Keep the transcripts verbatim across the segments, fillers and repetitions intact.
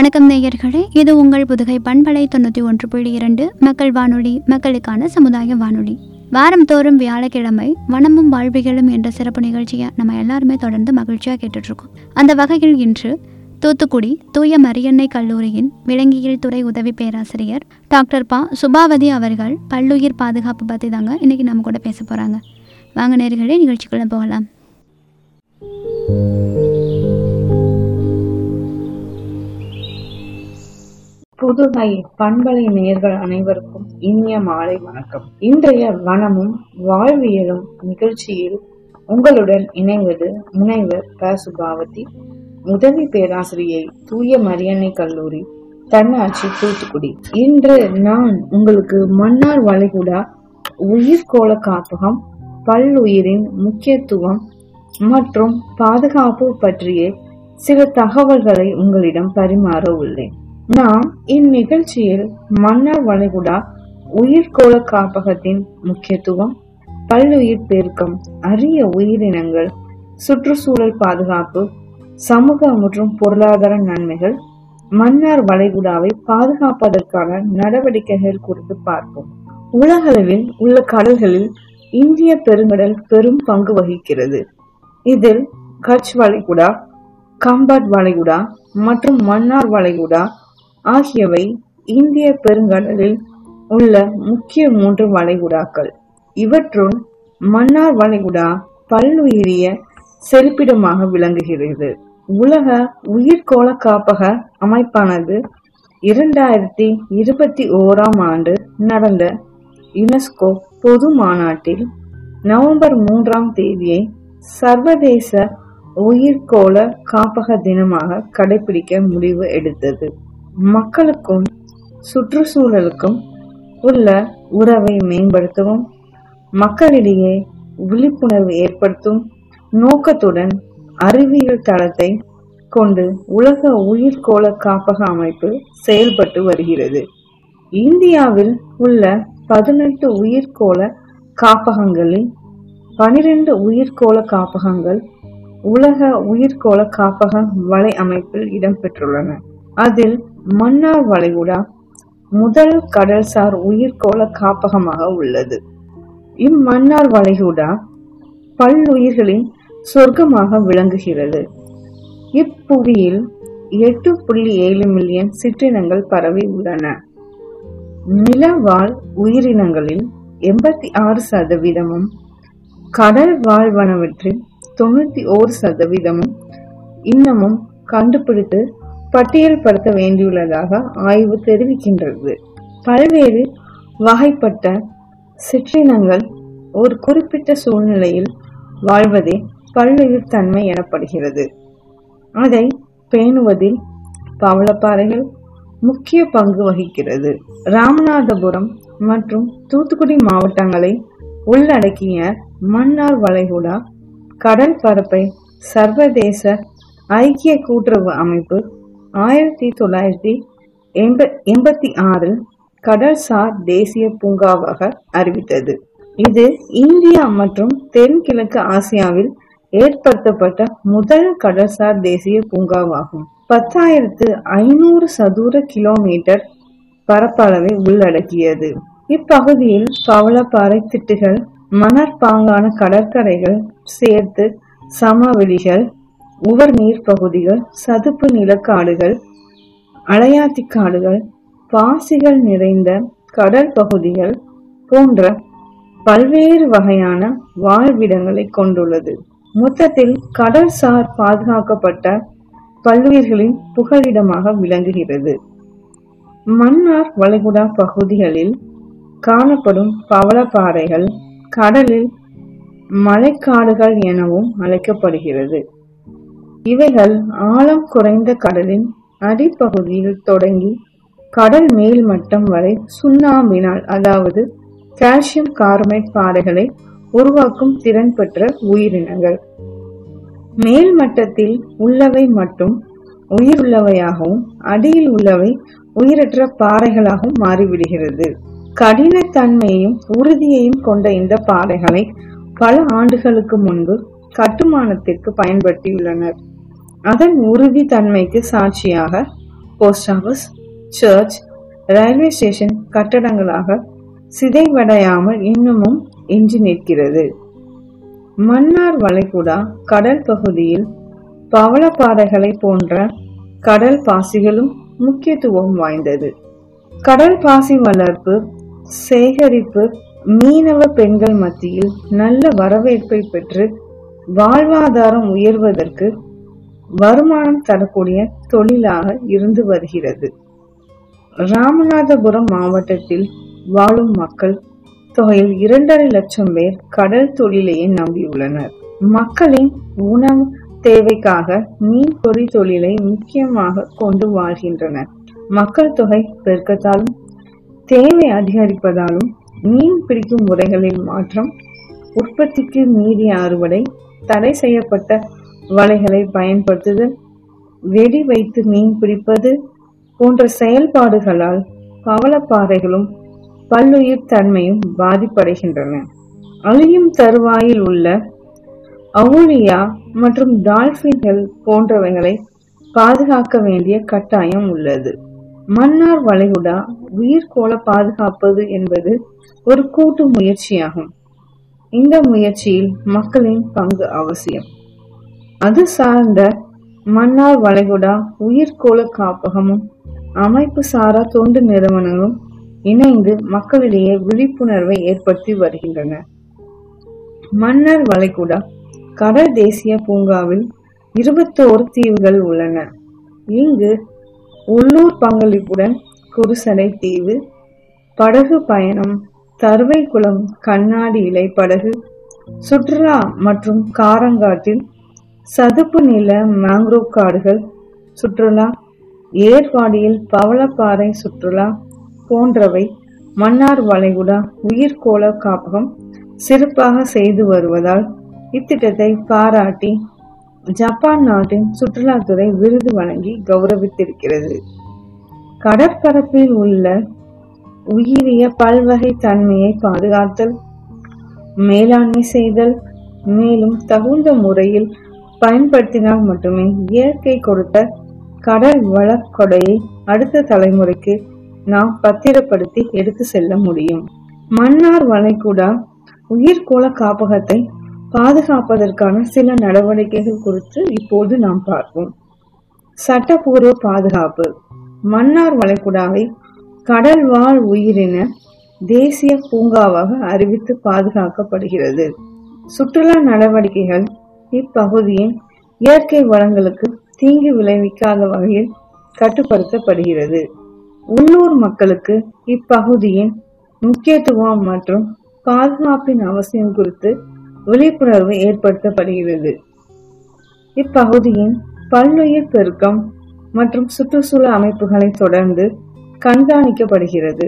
வணக்கம் நேயர்களே, இது உங்கள் புதுகை பண்பலை தொண்ணூற்றி ஒன்று புள்ளி இரண்டு மக்கள் வானொலி, மக்களுக்கான சமுதாய வானொலி. வாரந்தோறும் வியாழக்கிழமை வனமும் வாழ்வியலும் என்ற சிறப்பு நிகழ்ச்சியை நம்ம எல்லாருமே தொடர்ந்து மகிழ்ச்சியாக கேட்டுட்ருக்கோம். அந்த வகையில் இன்று தூத்துக்குடி தூய மரியன்னை கல்லூரியின் விலங்கியல் துறை உதவி பேராசிரியர் டாக்டர் பா சுபாவதி அவர்கள் பல்லுயிர் பாதுகாப்பு பற்றி தாங்க இன்றைக்கி நம்ம கூட பேச போகிறாங்க. வாங்க நேயர்களே, நிகழ்ச்சிக்குள்ளே போகலாம். புதுகை பண்பலை நேயர்கள் அனைவருக்கும் இனிய மாலை வணக்கம். இன்றைய வனமும் வாழ்வியலும் நிகழ்ச்சியில் உங்களுடன் இணைவது முனைவர் ப சுபாவதி, உதவி பேராசிரியை தூய மரியன்னை கல்லூரி, தன்னாட்சி, தூத்துக்குடி. இன்று நான் உங்களுக்கு மன்னார் வளைகுடா உயிர்கோள காப்பகம், பல்லுயிரின் முக்கியத்துவம் மற்றும் பாதுகாப்பு பற்றிய சில தகவல்களை உங்களிடம் பரிமாற உள்ளேன். நாம் இந்நிகழ்ச்சியில் மன்னார் வளைகுடா உயிர்கோள காப்பகத்தின் முக்கியத்துவம், பல்லுயிர் பெருக்கம், அரிய உயிரினங்கள், சுற்றுச்சூழல் பாதுகாப்பு, சமூக மற்றும் பொருளாதார நன்மைகள், மன்னார் வளைகுடாவை பாதுகாப்பதற்கான நடவடிக்கைகள் குறித்து பார்ப்போம். உலகளவில் உள்ள கடல்களில் இந்திய பெருங்கடல் பெரும் பங்கு வகிக்கிறது. இதில் கட்ச் வளைகுடா, கம்பாட் வளைகுடா மற்றும் மன்னார் வளைகுடா ஆகியவை இந்திய பெருங்கடலில் உள்ள முக்கிய மூன்று வளைகுடாக்கள். இவற்றுள் மன்னார் வளைகுடா பல்லுயிரிய செழிப்பிடமாக விளங்குகிறது. உலக உயிர்கோள காப்பக அமைப்பானது இரண்டாயிரத்தி இருபத்தி ஓராம் ஆண்டு நடந்த யுனெஸ்கோ பொது மாநாட்டில் நவம்பர் மூன்றாம் தேதியை சர்வதேச உயிர்கோள காப்பக தினமாக கடைபிடிக்க முடிவு எடுத்தது. மக்களுக்கும் சுற்றுச்சூழலுக்கும் உள்ள உறவை மேம்படுத்தவும், மக்களிடையே விழிப்புணர்வு ஏற்படுத்தும் நோக்கத்துடன் அறிவியல் தளத்தை கொண்டு உலக உயிர்கோள காப்பக அமைப்பு செயல்பட்டு வருகிறது. இந்தியாவில் உள்ள பதினெட்டு உயிர்கோள காப்பகங்களில் பனிரெண்டு உயிர்கோள காப்பகங்கள் உலக உயிர்கோள காப்பக வலை அமைப்பில் இடம்பெற்றுள்ளன. அதில் மன்னார் வளைகுடா முதல் கடல்சார் உயிர்கோள காப்பகமாக உள்ளது. இம்மன்னார் வளைகுடா பல்லுயிர்களின் சொர்க்கமாக விளங்குகிறது. இப்புவியில் எட்டு புள்ளி ஏழு மில்லியன் சிற்றினங்கள் பரவி உள்ளன. நிலவாழ் உயிரினங்களில் எண்பத்தி ஆறு சதவீதமும், கடல் வாழ்வனவற்றில் தொண்ணூத்தி ஓரு சதவீதமும் இன்னமும் கண்டுபிடித்து பட்டியல் படுத்த வேண்டியுள்ளதாக ஆய்வு தெரிவிக்கின்றது. பல்வேறு வகைப்பட்ட சிற்றினங்கள் ஒரு குறிப்பிட்ட சூழ்நிலையில் வாழ்வதே பல்லுயிர் தன்மை எனப்படுகிறது. அதை பேணுவதில் பவளப்பாறைகள் முக்கிய பங்கு வகிக்கிறது. ராமநாதபுரம் மற்றும் தூத்துக்குடி மாவட்டங்களை உள்ளடக்கிய மன்னார் வளைகுடா கடல் பரப்பை சர்வதேச ஐக்கிய கூட்டுறவு அமைப்பு ஆயிரத்தி தொள்ளாயிரத்தி எண்பத்தி ஆறில் கடல்சார் தேசிய பூங்காவாக அறிவித்தது. இது இந்தியா மற்றும் தென்கிழக்கு ஆசியாவில் ஏற்படுத்தப்பட்ட முதல் கடல்சார் தேசிய பூங்காவாகும். பத்தாயிரத்து ஐநூறு சதுர கிலோமீட்டர் பரப்பளவை உள்ளடக்கியது. இப்பகுதியில் பவளப்பாறை திட்டுகள், மணற்பாங்கான கடற்கரைகள் சேர்த்து சமவெளிகள், உவர் நீர் பகுதிகள், சதுப்பு நிலக்காடுகள், அலையாத்தி காடுகள், பாசிகள் நிறைந்த கடல் பகுதிகள் போன்ற பல்வேறு வகையான வாழ்விடங்களை கொண்டுள்ளது. மொத்தத்தில் கடல்சார் பாதுகாக்கப்பட்ட பல்லுயிர்களின் புகலிடமாக விளங்குகிறது. மன்னார் வளைகுடா பகுதிகளில் காணப்படும் பவளப்பாறைகள் கடலில் மலைக்காடுகள் எனவும் அழைக்கப்படுகிறது. இவைகள் ஆழம் குறைந்த கடலின் அடிப்பகுதியில் தொடங்கி கடல் மேல் மட்டம் வரை சுண்ணாம்பினால், அதாவது கால்சியம் கார்பனேட் பாறைகளை உருவாக்கும் திறன் பெற்ற உயிரினங்கள். மேல் மட்டத்தில் உள்ளவை மட்டும் உயிருள்ளவையாகவும் அடியில் உள்ளவை உயிரற்ற பாறைகளாகவும் மாறிவிடுகிறது. கடினத்தன்மையையும் உறுதியையும் கொண்ட இந்த பாறைகளை பல ஆண்டுகளுக்கு முன்பு கட்டுமானத்திற்கு பயன்படுத்தியுள்ளனர். அதன் உறுதி தன்மைக்கு சாட்சியாக post office, church, railway station கட்டடங்களாக சிதைவடையாமல் இன்னமும் எஞ்சி நிற்கிறது. மன்னார் வளைகுடா கடல் பகுதியில் பவளப்பாறைகளை போன்ற கடல் பாசிகளும் முக்கியத்துவம் வாய்ந்தது. கடல் பாசி வளர்ப்பு, சேகரிப்பு மீனவ பெண்கள் மத்தியில் நல்ல வரவேற்பை பெற்று வாழ்வாதாரம் உயர்வதற்கு வருமானம் தரக்கூடிய தொழிலாக இருந்து வருகிறது. ராமநாதபுரம் மாவட்டத்தில் வாழும் மக்கள் தொகையில் இரண்டரை லட்சம் பேர் கடல் தொழிலையே நம்பியுள்ளனர். மக்களின் உணவு தேவைக்காக மீன் பொறி தொழிலை முக்கியமாக கொண்டு வாழ்கின்றனர். மக்கள் தொகை பெருக்கத்தாலும் தேவை அதிகரிப்பதாலும் மீன் பிடிக்கும் முறைகளில் மாற்றம், உற்பத்திக்கு மீறிய அறுவடை, தடை செய்யப்பட்ட வலைகளை பயன்படுத்துதல், வெடி வைத்து மீன் பிடிப்பது போன்ற செயல்பாடுகளால் பவளப்பாறைகளும் பல்லுயிர் தன்மையும் பாதிப்படைகின்றன. அழியும் தருவாயில் உள்ள அவுலியா மற்றும் டால்பின்கள் போன்றவைகளை பாதுகாக்க வேண்டிய கட்டாயம் உள்ளது. மன்னார் வளைகுடா உயிர்கோள பாதுகாப்பது என்பது ஒரு கூட்டு முயற்சியாகும். இந்த முயற்சியில் மக்களின் பங்கு அவசியம். அது சார்ந்த மன்னார் வளைகுடா உயிர்கோள காப்பகமும் அமைப்பு சாரா தொண்டு நிறுவனங்களும் இணைந்து மக்களிடையே விழிப்புணர்வை ஏற்படுத்தி வருகின்றன. மன்னார் வளைகுடா கடல் தேசிய பூங்காவில் இருபத்தோரு தீவுகள் உள்ளன. இங்கு உள்ளூர் பங்களிப்புடன் குருசலை தீவு, படகு பயணம், தருவைக்குளம் கண்ணாடி இலை படகு சுற்றுலா மற்றும் காரங்காட்டில் சதுப்பு நில மேங்க்ரோவ் காடுகள் சுற்றுலா, ஏர்வாடியில் பவளப்பாறை சுற்றுலா போன்றவை மன்னார் வளைகுடா உயிர்கோள காப்பகம் சிறப்பாக செய்து வருவதால் இத்திட்டத்தை பாராட்டி ஜப்பான் நாட்டின் சுற்றுலாத்துறை விருது வழங்கி கௌரவித்திருக்கிறது. கடற்பரப்பில் உள்ள உயிரிய பல்வகை தன்மையை பாதுகாத்தல், மேலாண்மை செய்தல், மேலும் தகுந்த முறையில் பயன்படுத்தினால் மட்டுமே இயற்கை கொடுத்த கடல் வள கொடையை அடுத்த தலைமுறைக்கு நாம் பத்திரப்படுத்தி எடுத்து செல்ல முடியும். மன்னார் வளைகுடா உயிர்கோள காப்பகத்தை பாதுகாப்பதற்கான சில நடவடிக்கைகள் குறித்து இப்போது நாம் பார்ப்போம். சட்டப்பூர்வ பாதுகாப்பு. மன்னார் வளைகுடாவை கடல் வாழ் உயிரின தேசிய பூங்காவாக அறிவித்து பாதுகாக்கப்படுகிறது. சுற்றுலா நடவடிக்கைகள் இப்பகுதியின் இயற்கை வளங்களுக்கு தீங்கு விளைவிக்காத வகையில் கட்டுப்படுத்தப்படுகிறது. உள்ளூர் மக்களுக்கு இப்பகுதியின் முக்கியத்துவம் மற்றும் பாதுகாப்பின் அவசியம் குறித்து விழிப்புணர்வு ஏற்படுத்தப்படுகிறது. இப்பகுதியின் பல்லுயிர் பெருக்கம் மற்றும் சுற்றுச்சூழல் அமைப்புகளை தொடர்ந்து கண்காணிக்கப்படுகிறது.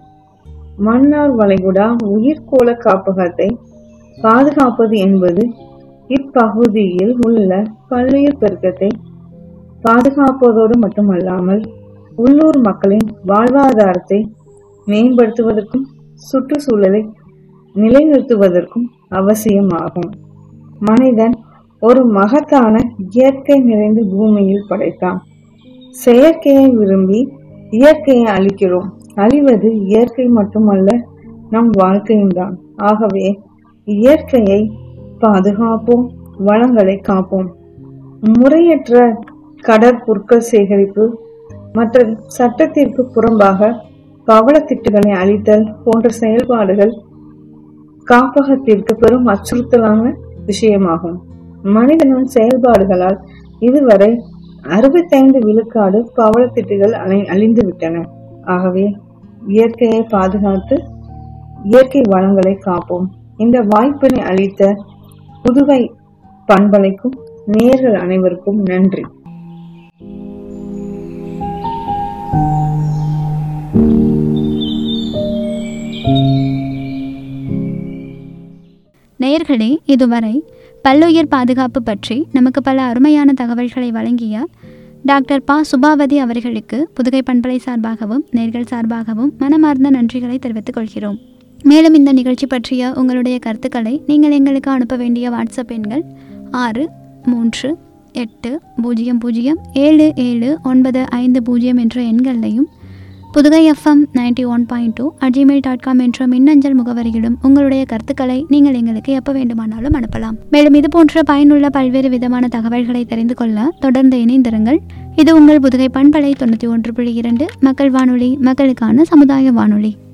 மன்னார் வளைகுடா உயிர்கோள காப்பகத்தை பாதுகாப்பது என்பது இப்பகுதியில் உள்ள பல்லுயிர் பெருக்கத்தை பாதுகாப்பதோடு மட்டுமல்லாமல் உள்ளூர் மக்களின் வாழ்வாதாரத்தை மேம்படுத்துவதற்கும் சுற்றுச்சூழலை நிலைநிறுத்துவதற்கும் அவசியமாகும். மனிதன் ஒரு மகத்தான இயற்கை நிறைந்த பூமியில் படைத்தான். செயற்கையை விரும்பி இயற்கையை அழிக்கிறோம். அழிவது இயற்கை மட்டுமல்ல, நம் வாழ்க்கையும் தான். ஆகவே இயற்கையை பாதுகாப்போம், வளங்களை காப்போம். முறையற்ற கடற்பொருட்கள் சேகரிப்பு மற்றும் சட்டத்திற்கு புறம்பாக பவளத்திட்டுகளை அழித்தல் போன்ற செயல்பாடுகள் காப்பகத்திற்கு பெரும் அச்சுறுத்தலான விஷயமாகும். மனிதனின் செயல்பாடுகளால் இதுவரை அறுபத்தைந்து விழுக்காடு பவளத்திட்டுகள் அழி அழிந்து விட்டன. ஆகவே இயற்கையை பாதுகாத்து இயற்கை வளங்களை காப்போம். இந்த வாய்ப்பினை அளித்த புதுவை பண்பலைக்கும் நேயர்கள் அனைவருக்கும் நன்றி. நேயர்களே, இதுவரை பல்லுயிர் பாதுகாப்பு பற்றி நமக்கு பல அருமையான தகவல்களை வழங்கிய டாக்டர் பா சுபாவதி அவர்களுக்கு புதுகை பண்பலை சார்பாகவும் நேர்கள் சார்பாகவும் மனமார்ந்த நன்றிகளை தெரிவித்துக் கொள்கிறோம். மேலும் இந்த நிகழ்ச்சி பற்றிய உங்களுடைய கருத்துக்களை நீங்கள் எங்களுக்கு அனுப்ப வேண்டிய வாட்ஸ்அப் எண்கள் ஆறு மூன்று எட்டு பூஜ்ஜியம் பூஜ்ஜியம் ஏழு ஏழு ஒன்பது ஐந்து பூஜ்ஜியம் என்ற எண்களையும் Pudugai FM ninety one point two at Gmail dot com என்ற மின்னஞ்சல் முகவரியிலும் உங்களுடைய கருத்துக்களை நீங்கள் எங்களுக்கு எப்போ வேண்டுமானாலும் அனுப்பலாம். மேலும் இது போன்ற பயனுள்ள பல்வேறு விதமான தகவல்களை தெரிந்து கொள்ள தொடர்ந்து இணைந்திருங்கள். இது உங்கள் புதுகை பண்பலை தொண்ணூற்றி ஒன்று புள்ளி இரண்டு மக்கள் வானொலி, மக்களுக்கான சமுதாய வானொலி.